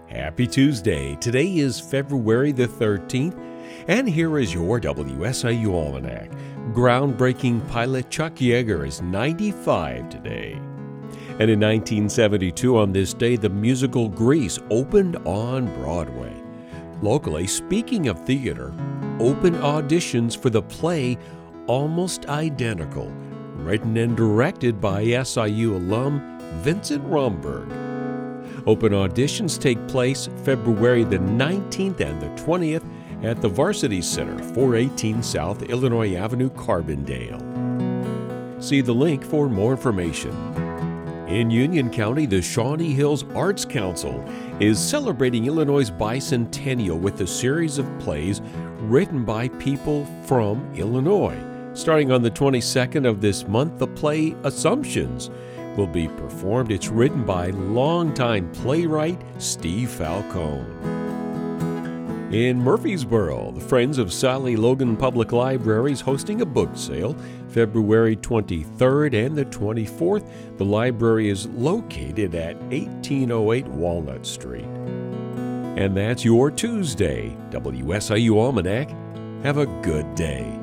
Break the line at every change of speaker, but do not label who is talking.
Happy Tuesday. Today is February the 13th, and here is your WSIU Almanac. Groundbreaking pilot Chuck Yeager is 95 today. And in 1972, on this day, the musical Grease opened on Broadway. Locally, speaking of theater, open auditions for the play Almost Identical, written and directed by SIU alum Vincent Romberg. Open auditions take place February the 19th and the 20th at the Varsity Center, 418 South Illinois Avenue, Carbondale. See the link for more information. In Union County, the Shawnee Hills Arts Council is celebrating Illinois' bicentennial with a series of plays written by people from Illinois. Starting on the 22nd of this month, the play Assumptions will be performed. It's written by longtime playwright Steve Falcone. In Murfreesboro, the Friends of Sally Logan Public Library is hosting a book sale February 23rd and the 24th. The library is located at 1808 Walnut Street. And that's your Tuesday WSIU Almanac. Have a good day.